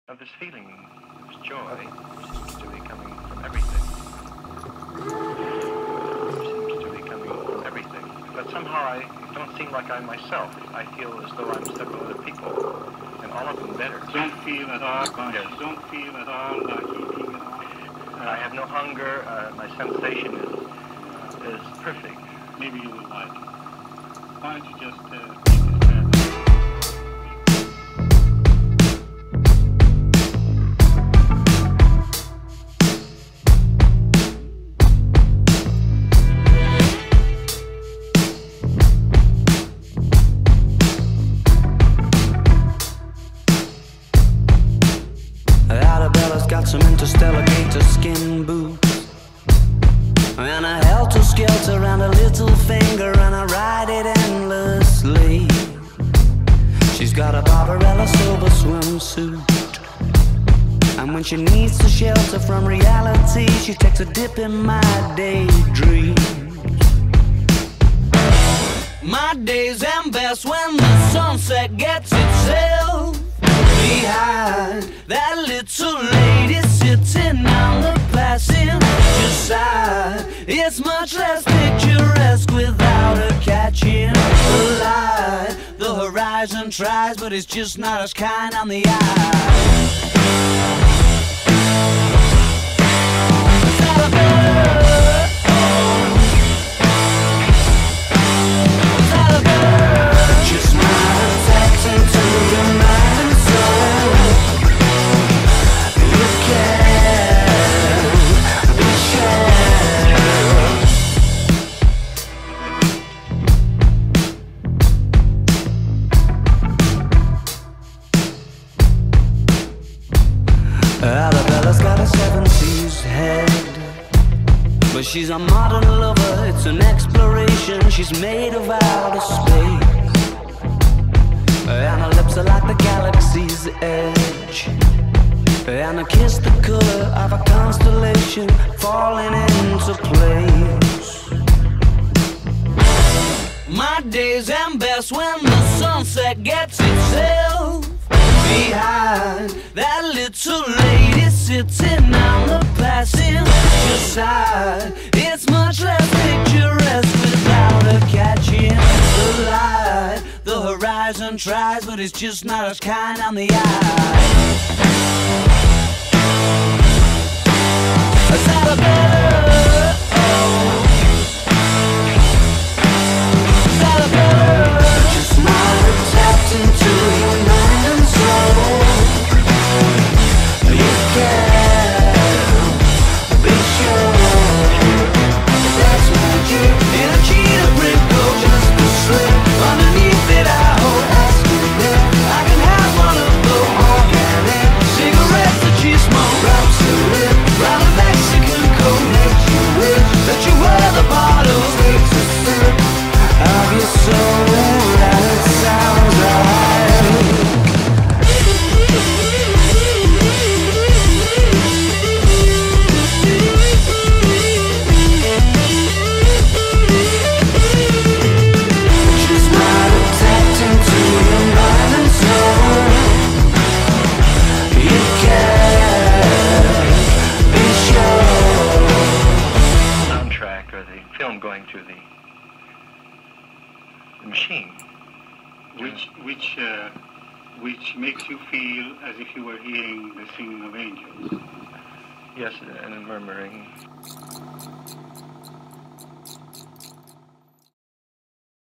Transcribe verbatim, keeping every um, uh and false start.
of this feeling, this joy, seems to be coming from everything. Seems to be coming from everything. But somehow I don't seem like I'm myself. I feel as though I'm several other people, and all of them better. Don't feel at all like Yes. Don't feel at all like eating at all. I have no hunger. Uh, my sensation is is perfect. Maybe you will like it. Why don't you just uh, take this further? Arabella's got some interstellar gator skin boots and a helter-skelter around a little finger, and I ride it endlessly. She's got a Barbarella silver swimsuit, and when she needs to shelter from reality, she takes a dip in my daydreams. My days end best when the sunset gets itself behind that little lady sitting on the passenger side. It's much less picturesque without her catching the light. The horizon tries, but it's just not as kind on the eye. Is that a bird? Is that a bird? Just not attaching to your mind and soul. You can be sure. Arabella's got a seven seas head, but she's a modern lover, it's an exploration. She's made of outer space, and her lips are like the galaxy's edge, and her kiss the color of a constellation falling into place. My days end best when the sunset gets itself behind that little lady sitting on the passenger side. It's much less picturesque without her catching the light. The horizon tries, but it's just not as kind on the eye. Is that a bird? Oh. Is that a bird? Just not tapped into your mind and soul. You can be sure that's magic in a cheetah print coat, just a slip underneath it. I hold asking if I can have one of those organic cigarettes that you smoke. Drops a lip round a Mexican coat, makes you wish that you were the bottles. Takes a sip of your soul, and it sounds right. Just not attacked into your mind and soul. You can be sure. Soundtrack or the film going through the, the machine. Which, which, uh, which makes you feel as if you were hearing the singing of angels. Yes, and the murmuring.